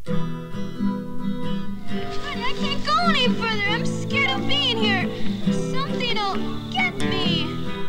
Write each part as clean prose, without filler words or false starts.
I can't go any further. I'm scared of being here. Something'll get me.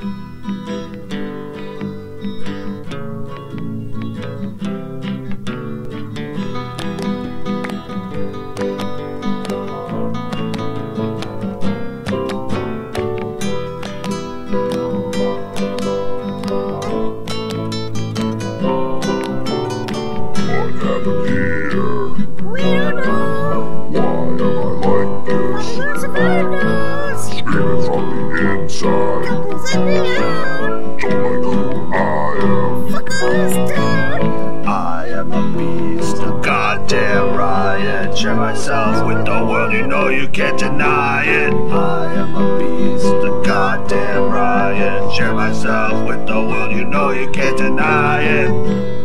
We don't know. Why am I like this? Lots of news. Screaming from the inside. Couples in the air. Don't like who I am. Fuckers down. I am a beast, a goddamn riot. Share myself with the world, you know you can't deny it. I am a beast, a goddamn riot. Share myself with the world, you know you can't deny it.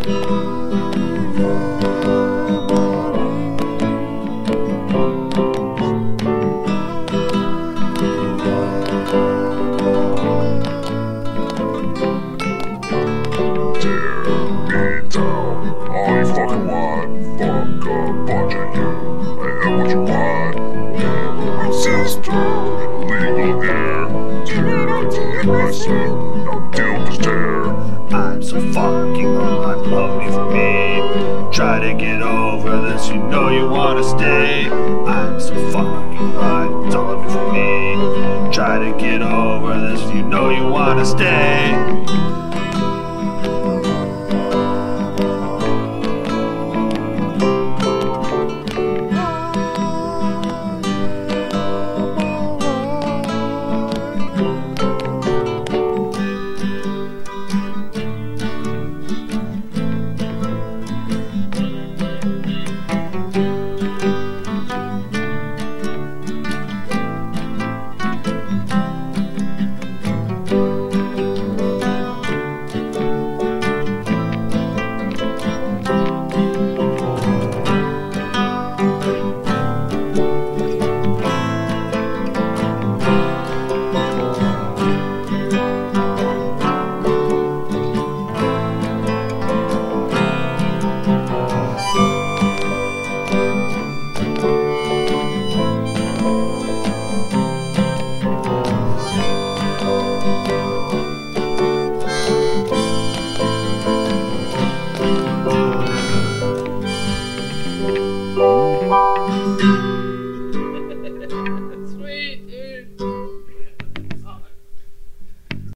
Tear me down. All you fucking want. Fuck a bunch of you. I am what you want. Me, my sister. Legal heir. Tear to hit myself. Now deal with this tear. I'm so fucking alive, love me for me. Try to get over this, you know you wanna stay. I'm so fucking alive, don't love me for me. Try to get over this, you know you wanna stay.